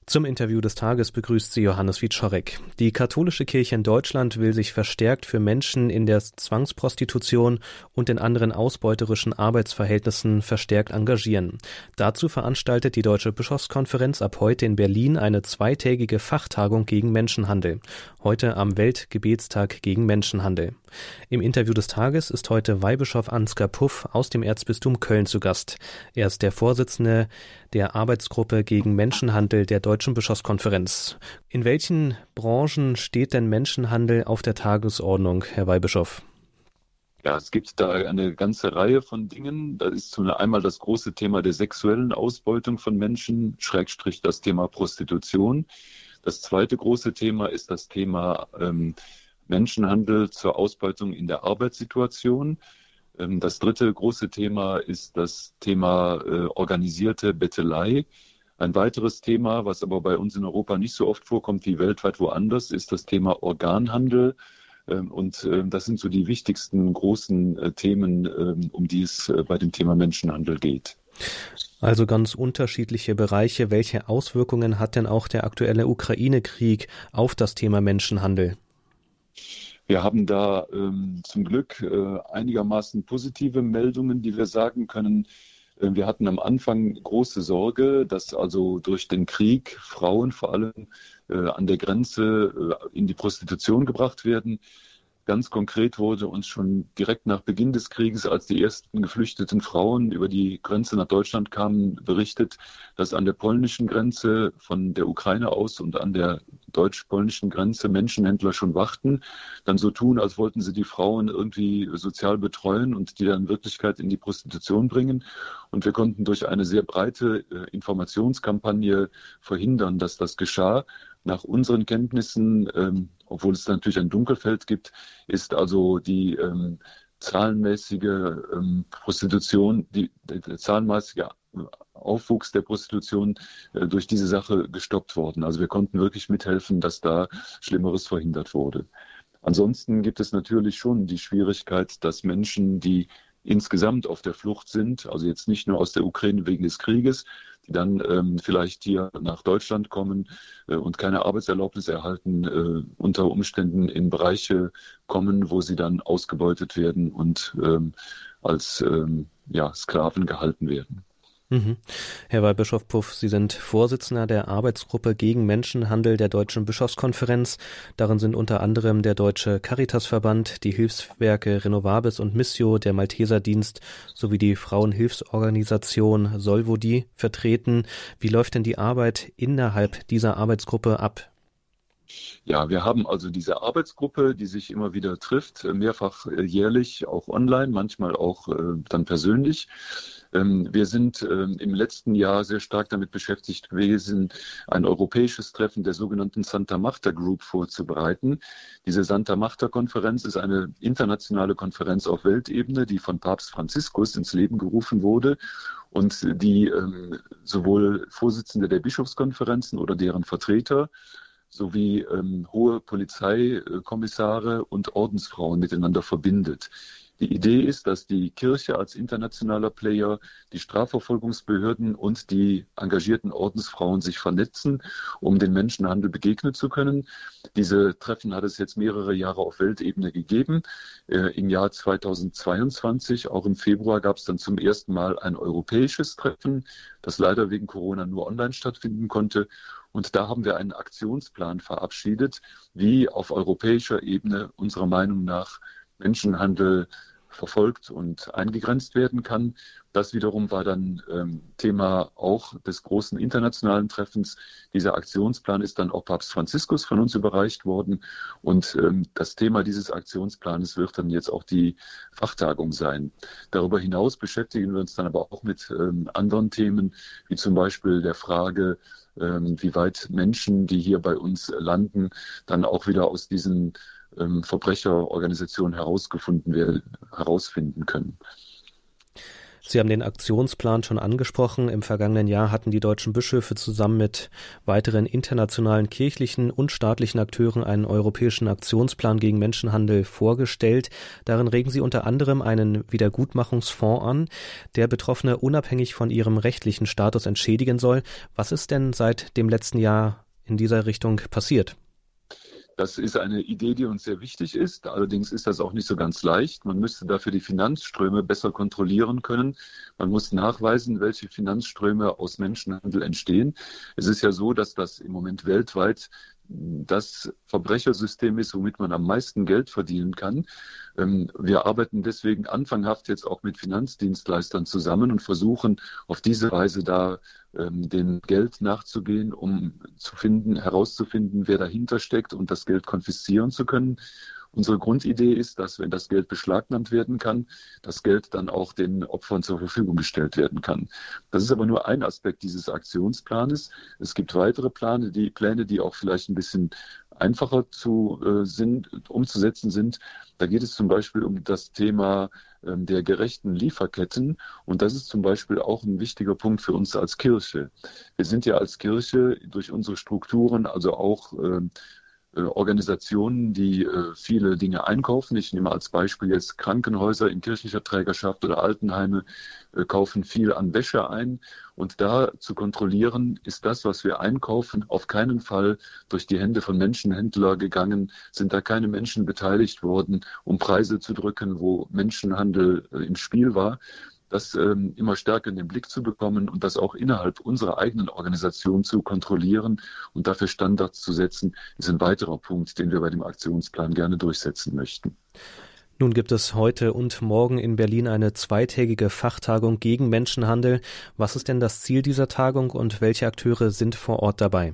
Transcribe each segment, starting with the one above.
Zum Interview des Tages begrüßt sie Johannes Wieczorek. Die katholische Kirche in Deutschland will sich verstärkt für Menschen in der Zwangsprostitution und in anderen ausbeuterischen Arbeitsverhältnissen verstärkt engagieren. Dazu veranstaltet die Deutsche Bischofskonferenz ab heute in Berlin eine zweitägige Fachtagung gegen Menschenhandel. Heute am Weltgebetstag gegen Menschenhandel. Im Interview des Tages ist heute Weihbischof Ansgar Puff aus dem Erzbistum Köln zu Gast. Er ist der Vorsitzende der Arbeitsgruppe gegen Menschenhandel der Deutschen Bischofskonferenz. In welchen Branchen steht denn Menschenhandel auf der Tagesordnung, Herr Weihbischof? Ja, es gibt da eine ganze Reihe von Dingen. Da ist zum einmal das große Thema der sexuellen Ausbeutung von Menschen, Schrägstrich das Thema Prostitution. Das zweite große Thema ist das Thema Menschenhandel zur Ausbeutung in der Arbeitssituation. Das dritte große Thema ist das Thema organisierte Bettelei. Ein weiteres Thema, was aber bei uns in Europa nicht so oft vorkommt wie weltweit woanders, ist das Thema Organhandel. Und das sind so die wichtigsten großen Themen, um die es bei dem Thema Menschenhandel geht. Also ganz unterschiedliche Bereiche. Welche Auswirkungen hat denn auch der aktuelle Ukraine-Krieg auf das Thema Menschenhandel? Wir haben da zum Glück einigermaßen positive Meldungen, die wir sagen können. Wir hatten am Anfang große Sorge, dass also durch den Krieg Frauen vor allem an der Grenze in die Prostitution gebracht werden. Ganz konkret wurde uns schon direkt nach Beginn des Krieges, als die ersten geflüchteten Frauen über die Grenze nach Deutschland kamen, berichtet, dass an der polnischen Grenze von der Ukraine aus und an der deutsch-polnischen Grenze Menschenhändler schon warten, dann so tun, als wollten sie die Frauen irgendwie sozial betreuen und die dann in Wirklichkeit in die Prostitution bringen. Und wir konnten durch eine sehr breite Informationskampagne verhindern, dass das geschah. Nach unseren Kenntnissen, obwohl es natürlich ein Dunkelfeld gibt, ist also die zahlenmäßige Prostitution, der zahlenmäßige Aufwuchs der Prostitution durch diese Sache gestoppt worden. Also wir konnten wirklich mithelfen, dass da Schlimmeres verhindert wurde. Ansonsten gibt es natürlich schon die Schwierigkeit, dass Menschen, die insgesamt auf der Flucht sind, also jetzt nicht nur aus der Ukraine wegen des Krieges, die dann vielleicht hier nach Deutschland kommen und keine Arbeitserlaubnis erhalten, unter Umständen in Bereiche kommen, wo sie dann ausgebeutet werden und als Sklaven gehalten werden. Herr Weihbischof Puff, Sie sind Vorsitzender der Arbeitsgruppe gegen Menschenhandel der Deutschen Bischofskonferenz. Darin sind unter anderem der Deutsche Caritasverband, die Hilfswerke Renovabis und Missio, der Malteserdienst sowie die Frauenhilfsorganisation Solvodi vertreten. Wie läuft denn die Arbeit innerhalb dieser Arbeitsgruppe ab? Ja, wir haben also diese Arbeitsgruppe, die sich immer wieder trifft, mehrfach jährlich, auch online, manchmal auch dann persönlich. Wir sind im letzten Jahr sehr stark damit beschäftigt gewesen, ein europäisches Treffen der sogenannten Santa Marta Group vorzubereiten. Diese Santa Marta Konferenz ist eine internationale Konferenz auf Weltebene, die von Papst Franziskus ins Leben gerufen wurde und die sowohl Vorsitzende der Bischofskonferenzen oder deren Vertreter sowie hohe Polizeikommissare und Ordensfrauen miteinander verbindet. Die Idee ist, dass die Kirche als internationaler Player, die Strafverfolgungsbehörden und die engagierten Ordensfrauen sich vernetzen, um den Menschenhandel begegnen zu können. Diese Treffen hat es jetzt mehrere Jahre auf Weltebene gegeben. Im Jahr 2022, auch im Februar, gab es dann zum ersten Mal ein europäisches Treffen, das leider wegen Corona nur online stattfinden konnte. Und da haben wir einen Aktionsplan verabschiedet, wie auf europäischer Ebene unserer Meinung nach Menschenhandel verfolgt und eingegrenzt werden kann. Das wiederum war dann Thema auch des großen internationalen Treffens. Dieser Aktionsplan ist dann auch Papst Franziskus von uns überreicht worden. Und das Thema dieses Aktionsplanes wird dann jetzt auch die Fachtagung sein. Darüber hinaus beschäftigen wir uns dann aber auch mit anderen Themen, wie zum Beispiel der Frage, wie weit Menschen, die hier bei uns landen, dann auch wieder aus diesen Verbrecherorganisationen herausfinden können. Sie haben den Aktionsplan schon angesprochen. Im vergangenen Jahr hatten die deutschen Bischöfe zusammen mit weiteren internationalen kirchlichen und staatlichen Akteuren einen europäischen Aktionsplan gegen Menschenhandel vorgestellt. Darin regen sie unter anderem einen Wiedergutmachungsfonds an, der Betroffene unabhängig von ihrem rechtlichen Status entschädigen soll. Was ist denn seit dem letzten Jahr in dieser Richtung passiert? Das ist eine Idee, die uns sehr wichtig ist. Allerdings ist das auch nicht so ganz leicht. Man müsste dafür die Finanzströme besser kontrollieren können. Man muss nachweisen, welche Finanzströme aus Menschenhandel entstehen. Es ist ja so, dass das im Moment weltweit das Verbrechersystem ist, womit man am meisten Geld verdienen kann. Wir arbeiten deswegen anfanghaft jetzt auch mit Finanzdienstleistern zusammen und versuchen auf diese Weise da dem Geld nachzugehen, um herauszufinden, wer dahinter steckt und das Geld konfiszieren zu können. Unsere Grundidee ist, dass, wenn das Geld beschlagnahmt werden kann, das Geld dann auch den Opfern zur Verfügung gestellt werden kann. Das ist aber nur ein Aspekt dieses Aktionsplanes. Es gibt weitere Pläne, die auch vielleicht ein bisschen einfacher umzusetzen sind. Da geht es zum Beispiel um das Thema der gerechten Lieferketten. Und das ist zum Beispiel auch ein wichtiger Punkt für uns als Kirche. Wir sind ja als Kirche durch unsere Strukturen also auch Organisationen, die viele Dinge einkaufen. Ich nehme als Beispiel jetzt Krankenhäuser in kirchlicher Trägerschaft oder Altenheime kaufen viel an Wäsche ein. Und da zu kontrollieren, ist das, was wir einkaufen, auf keinen Fall durch die Hände von Menschenhändlern gegangen, sind da keine Menschen beteiligt worden, um Preise zu drücken, wo Menschenhandel im Spiel war. Das immer stärker in den Blick zu bekommen und das auch innerhalb unserer eigenen Organisation zu kontrollieren und dafür Standards zu setzen, ist ein weiterer Punkt, den wir bei dem Aktionsplan gerne durchsetzen möchten. Nun gibt es heute und morgen in Berlin eine zweitägige Fachtagung gegen Menschenhandel. Was ist denn das Ziel dieser Tagung und welche Akteure sind vor Ort dabei?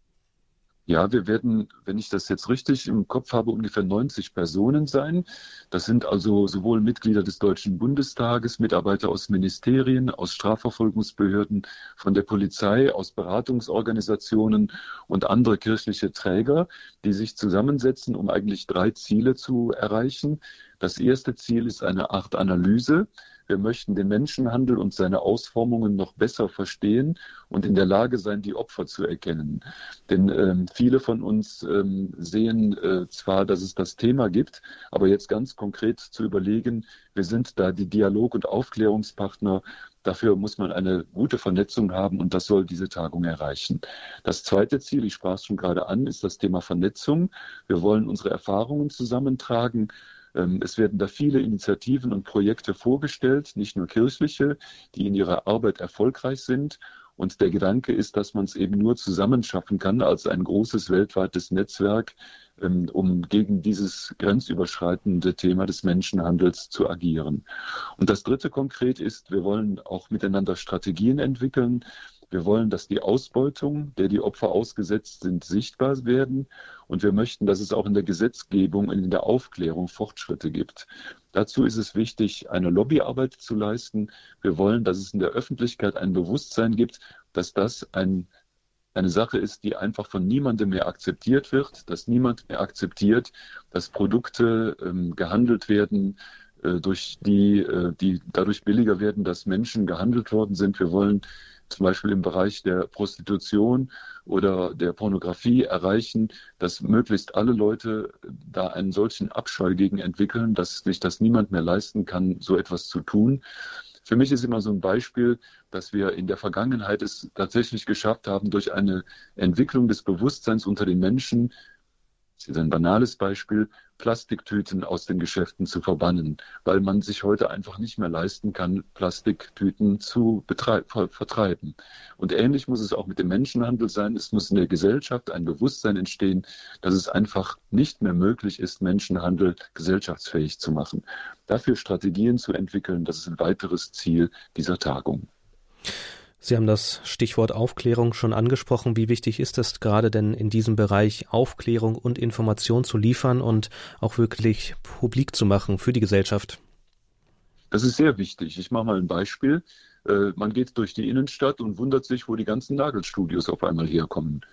Ja, wir werden, wenn ich das jetzt richtig im Kopf habe, ungefähr 90 Personen sein. Das sind also sowohl Mitglieder des Deutschen Bundestages, Mitarbeiter aus Ministerien, aus Strafverfolgungsbehörden, von der Polizei, aus Beratungsorganisationen und andere kirchliche Träger, die sich zusammensetzen, um eigentlich 3 Ziele zu erreichen. Das erste Ziel ist eine Art Analyse. Wir möchten den Menschenhandel und seine Ausformungen noch besser verstehen und in der Lage sein, die Opfer zu erkennen. Denn viele von uns sehen zwar, dass es das Thema gibt, aber jetzt ganz konkret zu überlegen, wir sind da die Dialog- und Aufklärungspartner. Dafür muss man eine gute Vernetzung haben und das soll diese Tagung erreichen. Das zweite Ziel, ich sprach es schon gerade an, ist das Thema Vernetzung. Wir wollen unsere Erfahrungen zusammentragen. Es werden da viele Initiativen und Projekte vorgestellt, nicht nur kirchliche, die in ihrer Arbeit erfolgreich sind. Und der Gedanke ist, dass man es eben nur zusammen schaffen kann als ein großes weltweites Netzwerk, um gegen dieses grenzüberschreitende Thema des Menschenhandels zu agieren. Und das dritte konkret ist, wir wollen auch miteinander Strategien entwickeln. Wir wollen, dass die Ausbeutung, der die Opfer ausgesetzt sind, sichtbar werden. Und wir möchten, dass es auch in der Gesetzgebung und in der Aufklärung Fortschritte gibt. Dazu ist es wichtig, eine Lobbyarbeit zu leisten. Wir wollen, dass es in der Öffentlichkeit ein Bewusstsein gibt, dass das eine Sache ist, die einfach von niemandem mehr akzeptiert wird, dass niemand mehr akzeptiert, dass Produkte gehandelt werden, die dadurch billiger werden, dass Menschen gehandelt worden sind. Wir wollen zum Beispiel im Bereich der Prostitution oder der Pornografie erreichen, dass möglichst alle Leute da einen solchen Abscheu gegen entwickeln, dass sich das niemand mehr leisten kann, so etwas zu tun. Für mich ist immer so ein Beispiel, dass wir in der Vergangenheit es tatsächlich geschafft haben, durch eine Entwicklung des Bewusstseins unter den Menschen, das ist ein banales Beispiel, Plastiktüten aus den Geschäften zu verbannen, weil man sich heute einfach nicht mehr leisten kann, Plastiktüten zu vertreiben. Und ähnlich muss es auch mit dem Menschenhandel sein. Es muss in der Gesellschaft ein Bewusstsein entstehen, dass es einfach nicht mehr möglich ist, Menschenhandel gesellschaftsfähig zu machen. Dafür Strategien zu entwickeln, das ist ein weiteres Ziel dieser Tagung. Sie haben das Stichwort Aufklärung schon angesprochen. Wie wichtig ist es gerade denn in diesem Bereich, Aufklärung und Information zu liefern und auch wirklich publik zu machen für die Gesellschaft? Das ist sehr wichtig. Ich mache mal ein Beispiel. Man geht durch die Innenstadt und wundert sich, wo die ganzen Nagelstudios auf einmal herkommen.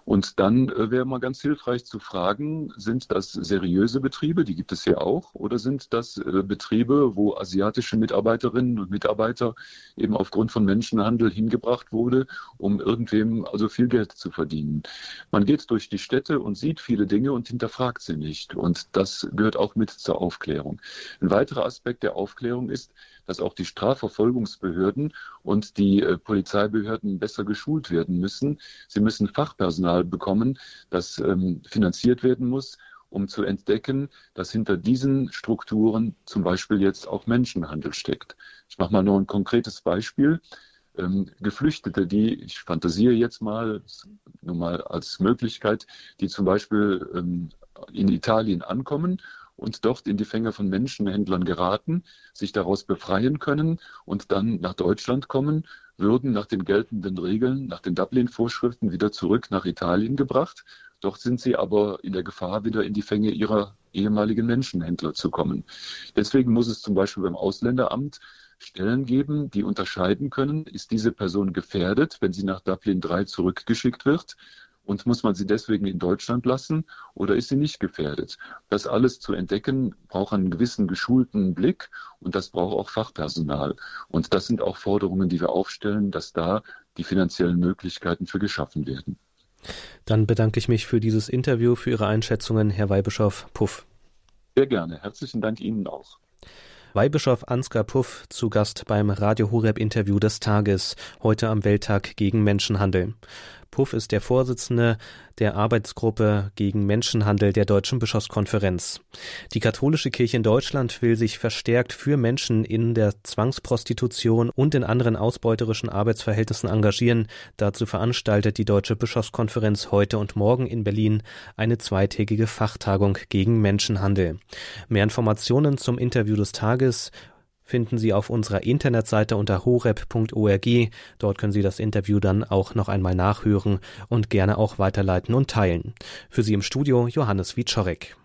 Und dann wäre mal ganz hilfreich zu fragen, sind das seriöse Betriebe, die gibt es ja auch, oder sind das Betriebe, wo asiatische Mitarbeiterinnen und Mitarbeiter eben aufgrund von Menschenhandel hingebracht wurde, um irgendwem also viel Geld zu verdienen. Man geht durch die Städte und sieht viele Dinge und hinterfragt sie nicht. Und das gehört auch mit zur Aufklärung. Ein weiterer Aspekt der Aufklärung ist, dass auch die Strafverfolgungsbehörden und die Polizeibehörden besser geschult werden müssen. Sie müssen Fachpersonal bekommen, das finanziert werden muss, um zu entdecken, dass hinter diesen Strukturen zum Beispiel jetzt auch Menschenhandel steckt. Ich mache mal nur ein konkretes Beispiel. Geflüchtete, die, ich fantasiere jetzt mal, nur mal als Möglichkeit, die zum Beispiel in Italien ankommen und dort in die Fänge von Menschenhändlern geraten, sich daraus befreien können und dann nach Deutschland kommen, würden nach den geltenden Regeln, nach den Dublin-Vorschriften wieder zurück nach Italien gebracht. Dort sind sie aber in der Gefahr, wieder in die Fänge ihrer ehemaligen Menschenhändler zu kommen. Deswegen muss es zum Beispiel beim Ausländeramt Stellen geben, die unterscheiden können, ist diese Person gefährdet, wenn sie nach Dublin III zurückgeschickt wird, und muss man sie deswegen in Deutschland lassen oder ist sie nicht gefährdet? Das alles zu entdecken, braucht einen gewissen geschulten Blick und das braucht auch Fachpersonal. Und das sind auch Forderungen, die wir aufstellen, dass da die finanziellen Möglichkeiten für geschaffen werden. Dann bedanke ich mich für dieses Interview, für Ihre Einschätzungen, Herr Weihbischof Puff. Sehr gerne. Herzlichen Dank Ihnen auch. Weihbischof Ansgar Puff zu Gast beim Radio Horeb Interview des Tages, heute am Welttag gegen Menschenhandel. Puff ist der Vorsitzende der Arbeitsgruppe gegen Menschenhandel der Deutschen Bischofskonferenz. Die katholische Kirche in Deutschland will sich verstärkt für Menschen in der Zwangsprostitution und in anderen ausbeuterischen Arbeitsverhältnissen engagieren. Dazu veranstaltet die Deutsche Bischofskonferenz heute und morgen in Berlin eine zweitägige Fachtagung gegen Menschenhandel. Mehr Informationen zum Interview des Tages finden Sie auf unserer Internetseite unter horeb.org. Dort können Sie das Interview dann auch noch einmal nachhören und gerne auch weiterleiten und teilen. Für Sie im Studio Johannes Wieczorek.